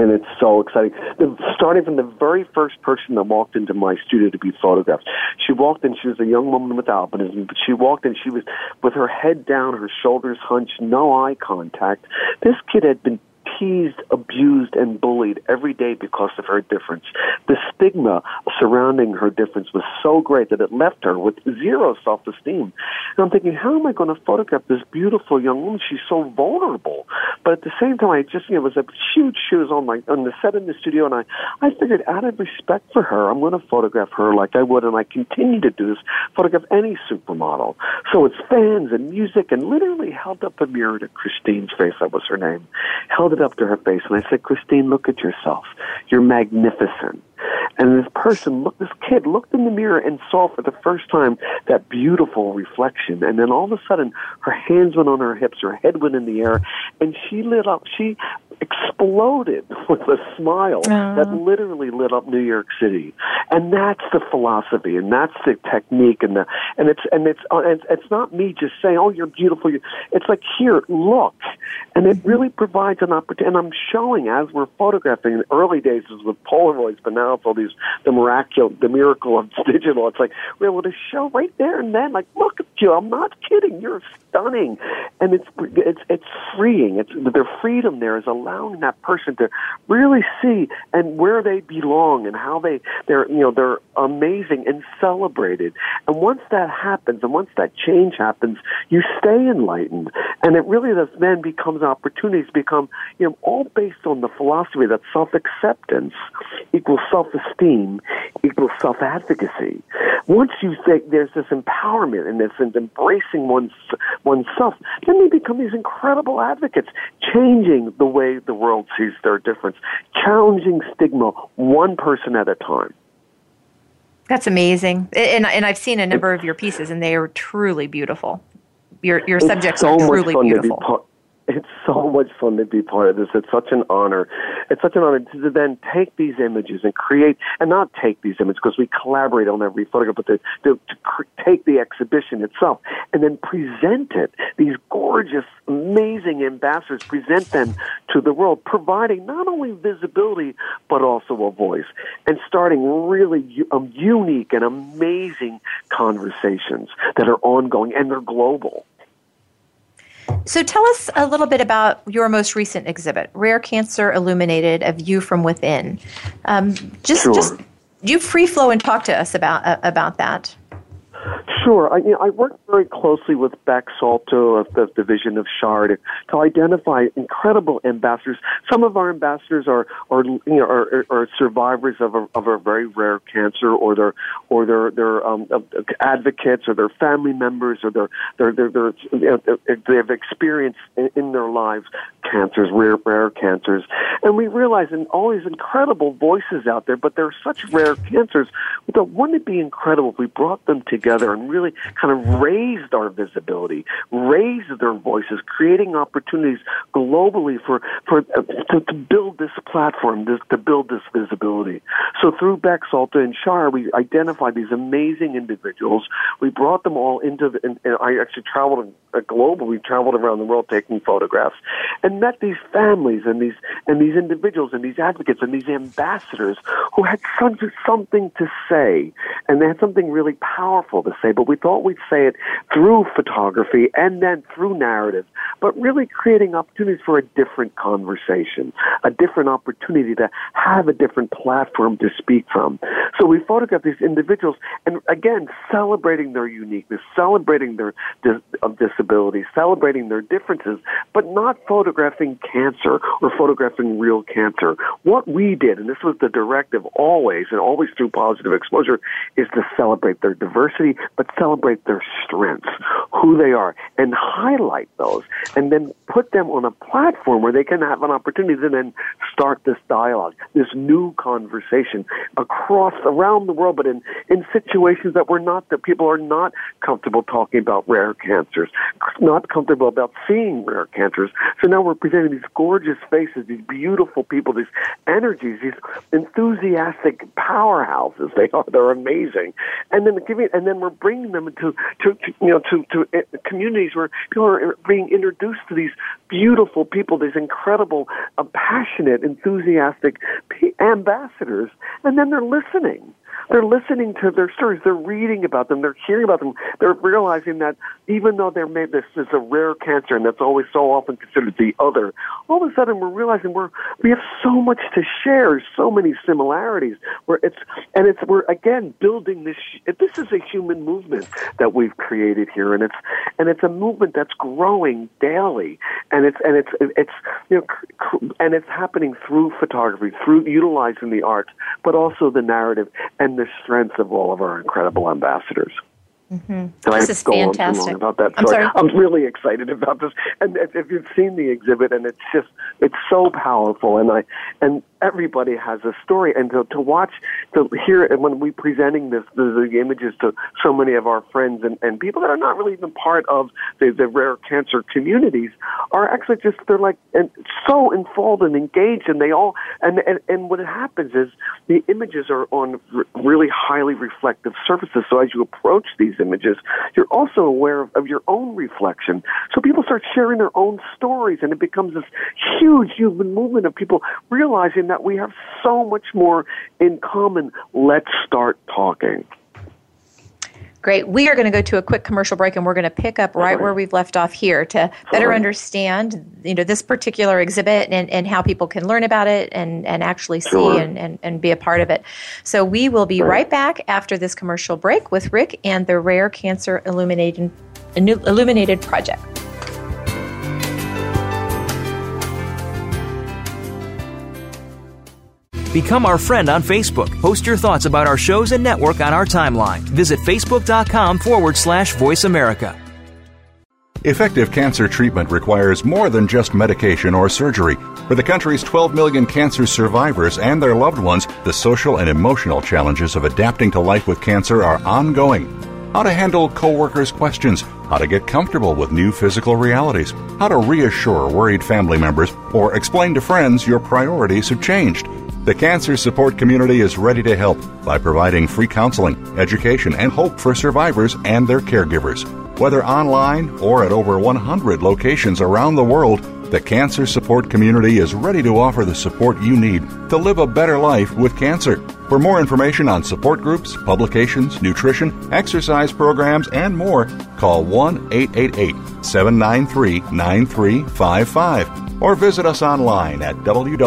And it's so exciting. Starting from the very first person that walked into my studio to be photographed. She walked in, she was a young woman with albinism, but she walked in, she was with her head down, her shoulders hunched, no eye contact. This kid had been teased, abused, and bullied every day because of her difference. The stigma surrounding her difference was so great that it left her with zero self-esteem. And I'm thinking, how am I going to photograph this beautiful young woman? She's so vulnerable. But at the same time, I just, it was a huge shoes on the set in the studio, and I figured out of respect for her, I'm going to photograph her like I would, and I continue to do this, photograph any supermodel. So it's fans and music, and literally held up a mirror to Christine's face, that was her name, held it up to her face, and I said, Christine, look at yourself. You're magnificent. And this kid looked in the mirror and saw for the first time that beautiful reflection. And then all of a sudden, her hands went on her hips, her head went in the air, and she lit up. She exploded with a smile that literally lit up New York City. And that's the philosophy, and that's the technique, and it's not me just saying, "Oh, you're beautiful." It's like, here, look, and it really provides an opportunity. And I'm showing as we're photographing. In the early days, it was with Polaroids, but now it's all these the miracle of digital. It's like we're able to show right there and then, like, look at you. I'm not kidding. You're stunning, and it's freeing. Their freedom there is allowing that person to really see and where they belong and how they're amazing and celebrated. And once that happens, and once that change happens, you stay enlightened, and it really does then becomes opportunities become all based on the philosophy that self-acceptance equals self-esteem equals self-advocacy. Once you think there's this empowerment and this and embracing oneself, then they become these incredible advocates, changing the way the world sees their difference, challenging stigma one person at a time. That's amazing. And I've seen a number of your pieces, and they are truly beautiful. Your subjects are truly beautiful. It's so much fun to be part of this. It's such an honor. It's such an honor to then take these images and create, and not take these images because we collaborate on every photograph, but to take the exhibition itself and then present it. These gorgeous, amazing ambassadors, present them to the world, providing not only visibility, but also a voice, and starting really unique and amazing conversations that are ongoing, and they're global. So tell us a little bit about your most recent exhibit, Rare Cancer Illuminated, A View from Within. Just you free flow and talk to us about that. Sure. I work very closely with Beck Salto of the Division of Shard to identify incredible ambassadors. Some of our ambassadors are survivors of a very rare cancer, or they're advocates, or they're family members, or they've experienced in their lives cancers, rare cancers. And we realize all these incredible voices out there, but they're such rare cancers. Wouldn't it be incredible if we brought them together and really kind of raised our visibility, raised their voices, creating opportunities globally to build this platform, to build this visibility. So through Beck, Salto, and Shar, we identified these amazing individuals. We brought them all and I actually traveled globally. We traveled around the world taking photographs, and met these families and these individuals and these advocates and these ambassadors who had something to say, and they had something really powerful to say, but we thought we'd say it through photography and then through narrative, but really creating opportunities for a different conversation, a different opportunity to have a different platform to speak from. So we photographed these individuals, and again, celebrating their uniqueness, celebrating their disabilities, celebrating their differences, but not photographing cancer or photographing real cancer. What we did, and this was the directive always, and always through positive exposure, is to celebrate their diversity, but celebrate their strengths, who they are, and highlight those, and then put them on a platform where they can have an opportunity to then start this dialogue, this new conversation around the world, but in situations that people are not comfortable talking about rare cancers, not comfortable about seeing rare cancers. So now we're presenting these gorgeous faces, these beautiful people, these energies, these enthusiastic powerhouses. They're amazing, and then we're bringing them to communities where people are being introduced to these beautiful people, these incredible, passionate, enthusiastic ambassadors, and then they're listening. They're listening to their stories. They're reading about them. They're hearing about them. They're realizing that even though this is a rare cancer and that's always so often considered the other, all of a sudden we're realizing we have so much to share, so many similarities. We're again building this. This is a human movement that we've created here, and it's a movement that's growing daily, and it's happening through photography, through utilizing the arts, but also the narrative and the strength of all of our incredible ambassadors. Mm-hmm. This is fantastic. Too long about that. I'm really excited about this. And if you've seen the exhibit, and it's so powerful, and everybody has a story, and to hear it when we presenting the images to so many of our friends and people that are not really even part of the rare cancer communities are actually they're like and so enthralled and engaged, and they all and what happens is the images are on really highly reflective surfaces. So as you approach these images, you're also aware of your own reflection. So people start sharing their own stories, and it becomes this huge human movement of people realizing that we have so much more in common. Let's start talking. Great. We are going to go to a quick commercial break, and we're going to pick up right where we've left off here to better understand, this particular exhibit and how people can learn about it and actually see and be a part of it. So we will be right back after this commercial break with Rick and the Rare Cancer Illuminated Project. Become our friend on Facebook. Post your thoughts about our shows and network on our timeline. Visit Facebook.com/Voice America. Effective cancer treatment requires more than just medication or surgery. For the country's 12 million cancer survivors and their loved ones, the social and emotional challenges of adapting to life with cancer are ongoing. How to handle coworkers' questions, how to get comfortable with new physical realities, how to reassure worried family members, or explain to friends your priorities have changed. The cancer support community is ready to help by providing free counseling, education, and hope for survivors and their caregivers. Whether online or at over 100 locations around the world, the cancer support community is ready to offer the support you need to live a better life with cancer. For more information on support groups, publications, nutrition, exercise programs, and more, call 1-888-793-9355 or visit us online at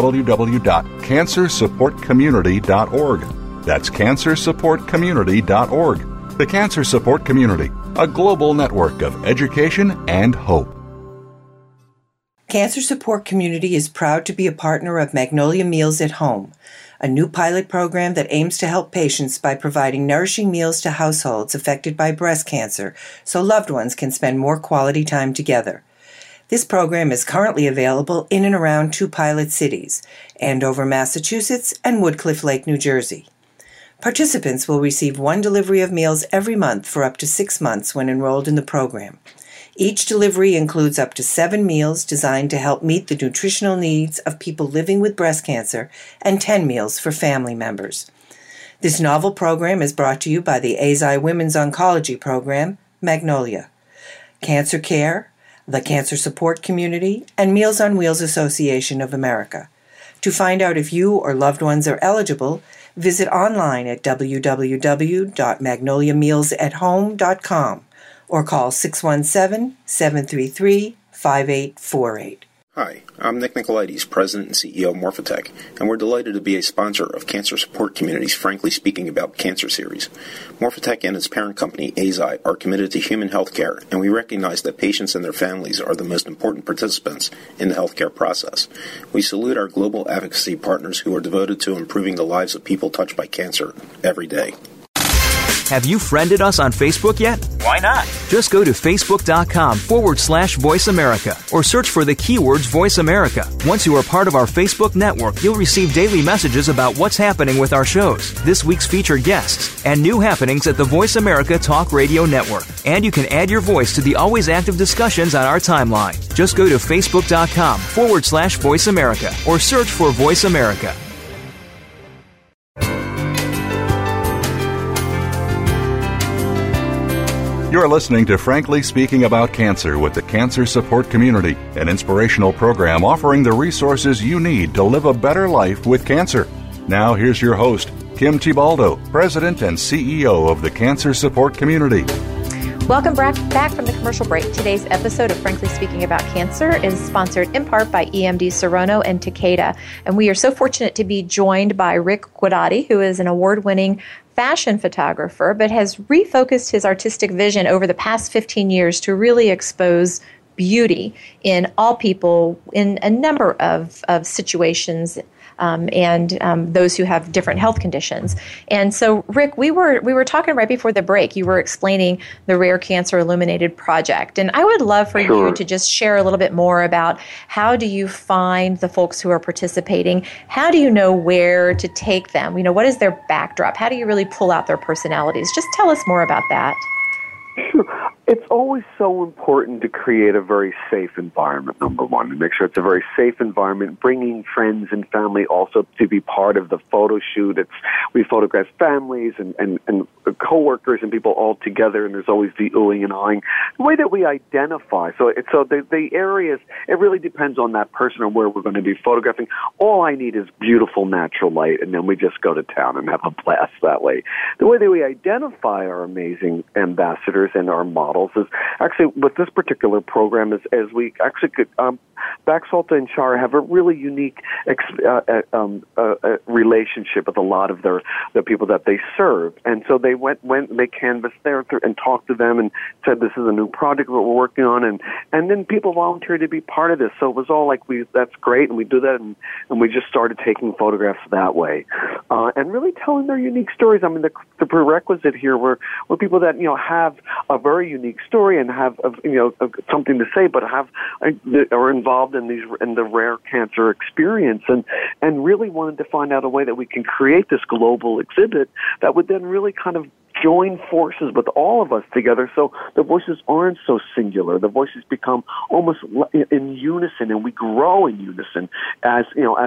www.cancersupportcommunity.org. That's cancersupportcommunity.org. The Cancer Support Community, a global network of education and hope. Cancer Support Community is proud to be a partner of Magnolia Meals at Home, a new pilot program that aims to help patients by providing nourishing meals to households affected by breast cancer so loved ones can spend more quality time together. This program is currently available in and around 2 pilot cities, Andover, Massachusetts, and Woodcliff Lake, New Jersey. Participants will receive 1 delivery of meals every month for up to 6 months when enrolled in the program. Each delivery includes up to 7 meals designed to help meet the nutritional needs of people living with breast cancer and 10 meals for family members. This novel program is brought to you by the AZI Women's Oncology Program, Magnolia, Cancer Care, the Cancer Support Community, and Meals on Wheels Association of America. To find out if you or loved ones are eligible, visit online at www.magnoliamealsathome.com or call 617-733-5848. Hi, I'm Nick Nicolaides, President and CEO of Morphotek, and we're delighted to be a sponsor of Cancer Support Community's Frankly Speaking About Cancer series. Morphotek and its parent company, AZI, are committed to human health care, and we recognize that patients and their families are the most important participants in the healthcare process. We salute our global advocacy partners who are devoted to improving the lives of people touched by cancer every day. Have you friended us on Facebook yet? Why not? Just go to facebook.com/Voice America or search for the keywords Voice America. Once you are part of our Facebook network, you'll receive daily messages about what's happening with our shows, this week's featured guests, and new happenings at the Voice America Talk Radio Network. And you can add your voice to the always active discussions on our timeline. Just go to facebook.com/Voice America or search for Voice America. You're listening to Frankly Speaking About Cancer with the Cancer Support Community, an inspirational program offering the resources you need to live a better life with cancer. Now here's your host, Kim Thiboldeaux, President and CEO of the Cancer Support Community. Welcome back from the commercial break. Today's episode of Frankly Speaking About Cancer is sponsored in part by EMD Serono and Takeda. And we are so fortunate to be joined by Rick Guidotti, who is an award-winning fashion photographer, but has refocused his artistic vision over the past 15 years to really expose beauty in all people in a number of situations and those who have different health conditions. And so, Rick, we were talking right before the break. You were explaining the Rare Cancer Illuminated Project, and I would love for you to just share a little bit more about how do you find the folks who are participating? How do you know where to take them? You know, what is their backdrop? How do you really pull out their personalities? Just tell us more about that. Sure. It's always so important to create a very safe environment, number one, to make sure it's a very safe environment, bringing friends and family also to be part of the photo shoot. We photograph families and coworkers and people all together, and there's always the oohing and ahhing. The way that we identify, the areas, it really depends on that person or where we're going to be photographing. All I need is beautiful natural light, and then we just go to town and have a blast that way. The way that we identify our amazing ambassadors and our models is actually with this particular program as we actually could, Baxalta and Shire have a really unique relationship with a lot of the people that they serve, and so they they canvassed there and talked to them and said this is a new project that we're working on, and then people volunteered to be part of this. So it was all like that's great, and we do that, and we just started taking photographs that way, and really telling their unique stories. I mean, the prerequisite here were people that have a very unique story and have something to say, but are involved in the rare cancer experience, and really wanted to find out a way that we can create this global exhibit that would then really kind of join forces with all of us together, so the voices aren't so singular. The voices become almost in unison, and we grow in unison as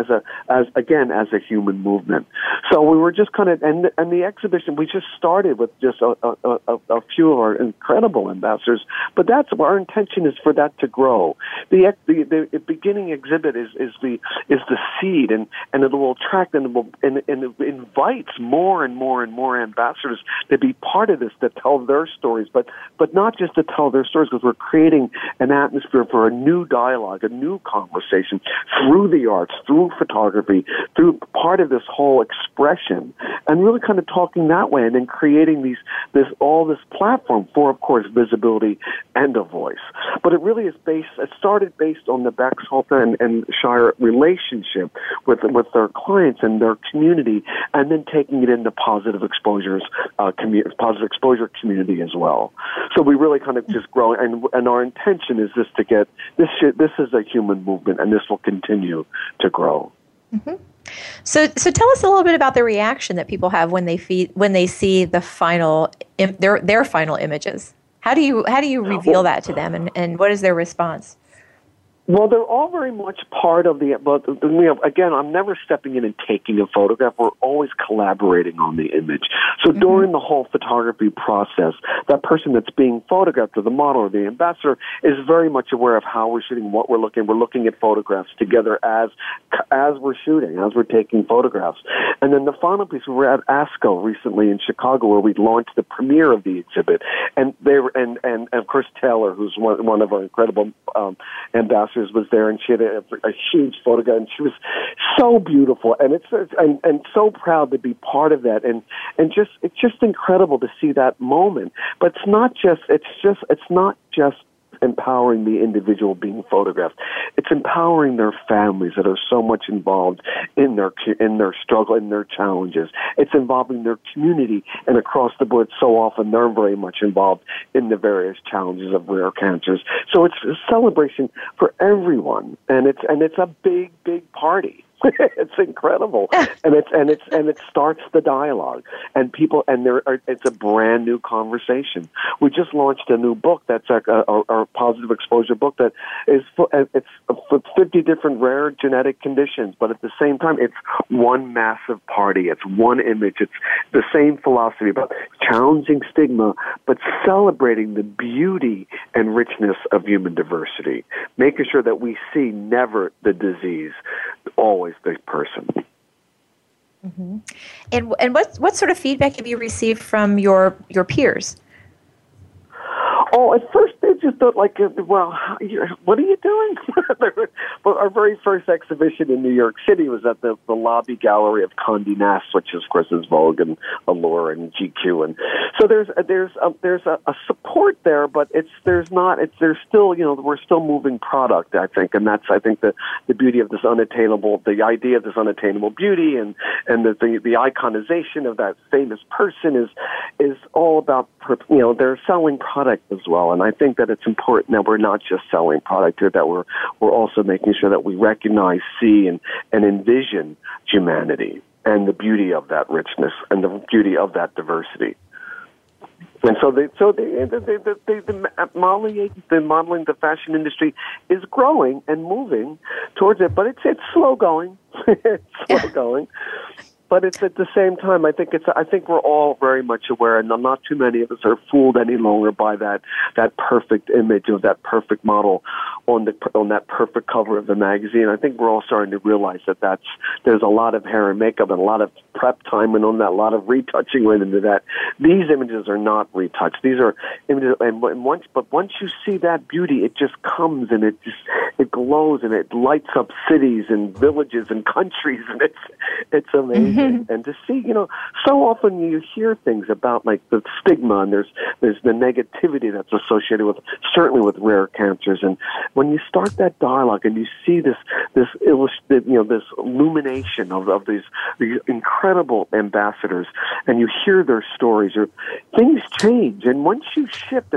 a human movement. So we were just kind of, and the exhibition, we just started with just a few of our incredible ambassadors, but that's our intention is for that to grow. The beginning exhibit is the seed, and it will attract and it invites more and more and more ambassadors to be part of this, to tell their stories, but not just to tell their stories, because we're creating an atmosphere for a new dialogue, a new conversation through the arts, through photography, through part of this whole expression, and really kind of talking that way, and then creating this platform for, of course, visibility and a voice. But it really is it started based on the Baxalta and Shire relationship with their clients and their community, and then taking it into positive exposure community as well. So we really kind of just grow, and our intention is to get this is a human movement, and this will continue to grow. Mm-hmm. So tell us a little bit about the reaction that people have when they see the final their final images. How do you reveal that to them, and what is their response? Well, they're all very much part of again, I'm never stepping in and taking a photograph. We're always collaborating on the image. So during the whole photography process, that person that's being photographed, or the model or the ambassador, is very much aware of how we're shooting, what we're looking. We're looking at photographs together as we're shooting, as we're taking photographs. And then the final piece, we were at ASCO recently in Chicago, where we launched the premiere of the exhibit. And and of course Taylor, who's one of our incredible ambassadors, was there, and she had a huge photograph, and she was so beautiful, and and so proud to be part of that, and it's just incredible to see that moment. But it's not just empowering the individual being photographed. It's empowering their families that are so much involved in their struggle, in their challenges. It's involving their community, and across the board, so often they're very much involved in the various challenges of rare cancers. So it's a celebration for everyone, and it's a big party. It's incredible, and it starts the dialogue, and people, it's a brand new conversation. We just launched a new book that's our positive exposure book that is it's for 50 different rare genetic conditions, but at the same time, it's one massive party. It's one image. It's the same philosophy about challenging stigma, but celebrating the beauty and richness of human diversity, making sure that we see never the disease, always the person. Mm-hmm. And what sort of feedback have you received from your peers? Oh, at first they just thought, like, well, what are you doing? Well, our very first exhibition in New York City was at the lobby gallery of Condé Nast, which of course is Vogue and Allure and GQ, and so there's a support there, but there's still, we're still moving product, I think, and that's, I think, the beauty of this the idea of this unattainable beauty and the iconization of that famous person is all about, they're selling product as well, and I think that it's important that we're not just selling product here, that we're also making sure that we recognize, see, and envision humanity and the beauty of that richness and the beauty of that diversity. And so the modeling, the fashion industry is growing and moving towards it, but it's slow going. It's slow going. But it's at the same time, I think we're all very much aware, and not too many of us are fooled any longer by that perfect image of that perfect model on that perfect cover of the magazine. I think we're all starting to realize that there's a lot of hair and makeup and a lot of prep time and on that, a lot of retouching went into that. These images are not retouched. These are images, but once you see that beauty, it just comes and it glows and it lights up cities and villages and countries, and it's amazing. Mm-hmm. And to see, so often you hear things about like the stigma, and there's the negativity that's associated with, certainly with rare cancers. And when you start that dialogue and you see this illumination of these incredible ambassadors, and you hear their stories, things change. And once you shift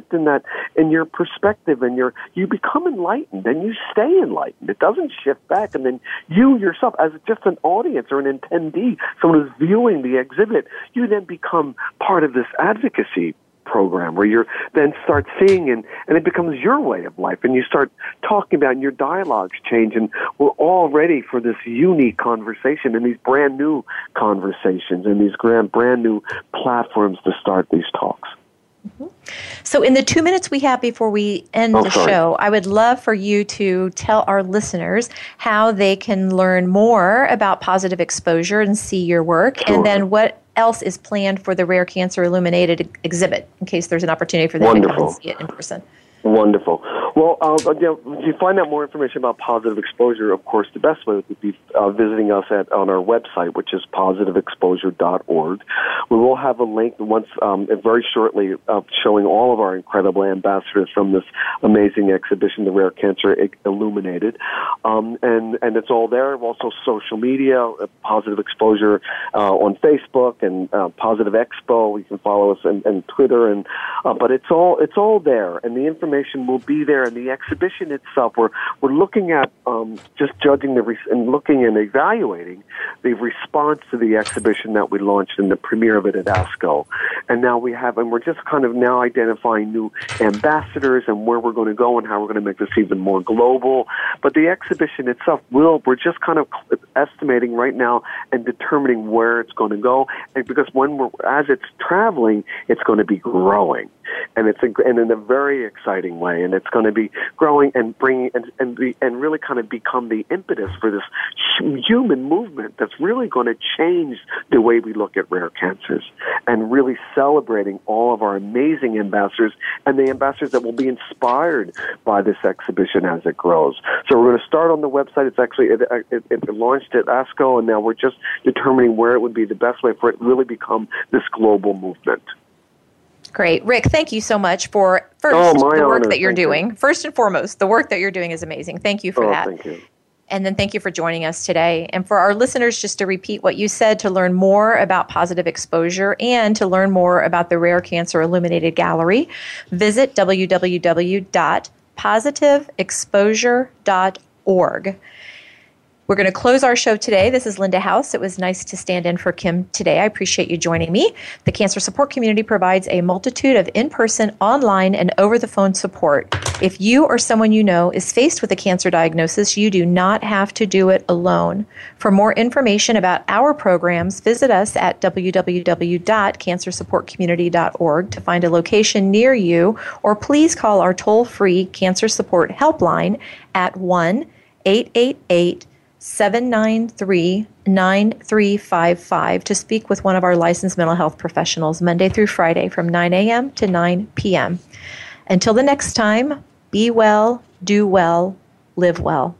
in your perspective, and you become enlightened, and you stay enlightened. It doesn't shift back, and then you yourself, as just an audience or an attendee, someone who's viewing the exhibit, you then become part of this advocacy program where you then start seeing and it becomes your way of life, and you start talking about, and your dialogues change, and we're all ready for this unique conversation and these brand new conversations and these brand new platforms to start these talks. Mm-hmm. So in the 2 minutes we have before we end the show, I would love for you to tell our listeners how they can learn more about positive exposure and see your work, and then what else is planned for the Rare Cancer Illuminated exhibit, in case there's an opportunity for them to come and see it in person. Wonderful. Well, if you find out more information about positive exposure, of course, the best way would be visiting us on our website, which is positiveexposure.org. We will have a link very shortly showing all of our incredible ambassadors from this amazing exhibition, The Rare Cancer Illuminated. And it's all there. Also social media, Positive Exposure on Facebook, and Positive Expo. You can follow us and Twitter, but it's all there, and the information will be there. And the exhibition itself, we're looking at just judging and looking and evaluating the response to the exhibition that we launched in the premiere of it at ASCO. And now we're just kind of now identifying new ambassadors and where we're going to go and how we're going to make this even more global. But the exhibition itself we're just kind of estimating right now and determining where it's going to go. And because as it's traveling, it's going to be growing. And and in a very exciting way, and it's going to be growing and bringing and really kind of become the impetus for this human movement that's really going to change the way we look at rare cancers, and really celebrating all of our amazing ambassadors and the ambassadors that will be inspired by this exhibition as it grows. So we're going to start on the website. It's actually it launched at ASCO, and now we're just determining where it would be the best way for it to really become this global movement. Great. Rick, thank you so much for the work that you're doing. First and foremost, the work that you're doing is amazing. Thank you for that. Thank you. And then thank you for joining us today. And for our listeners, just to repeat what you said, to learn more about positive exposure and to learn more about the Rare Cancer Illuminated Gallery, visit www.positiveexposure.org. We're going to close our show today. This is Linda House. It was nice to stand in for Kim today. I appreciate you joining me. The Cancer Support Community provides a multitude of in-person, online, and over-the-phone support. If you or someone you know is faced with a cancer diagnosis, you do not have to do it alone. For more information about our programs, visit us at www.cancersupportcommunity.org to find a location near you, or please call our toll-free Cancer Support Helpline at 1-888-793-9355 to speak with one of our licensed mental health professionals Monday through Friday from 9 a.m. to 9 p.m. Until the next time, be well, do well, live well.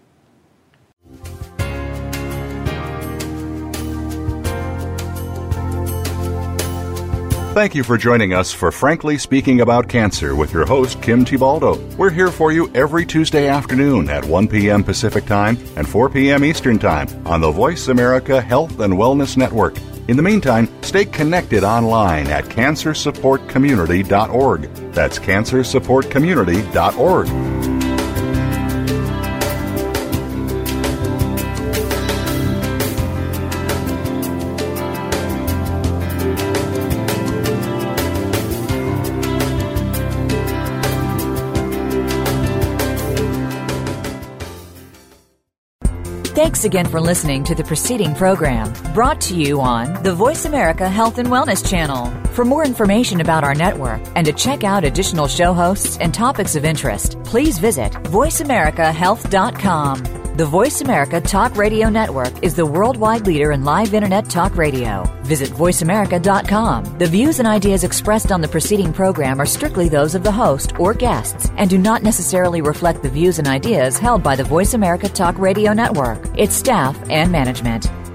Thank you for joining us for Frankly Speaking About Cancer with your host, Kim Thiboldeaux. We're here for you every Tuesday afternoon at 1 p.m. Pacific Time and 4 p.m. Eastern Time on the Voice America Health and Wellness Network. In the meantime, stay connected online at cancersupportcommunity.org. That's cancersupportcommunity.org. Thanks again for listening to the preceding program, brought to you on the Voice America Health and Wellness Channel. For more information about our network and to check out additional show hosts and topics of interest, please visit voiceamericahealth.com. The Voice America Talk Radio Network is the worldwide leader in live Internet talk radio. Visit voiceamerica.com. The views and ideas expressed on the preceding program are strictly those of the host or guests and do not necessarily reflect the views and ideas held by the Voice America Talk Radio Network, its staff, and management.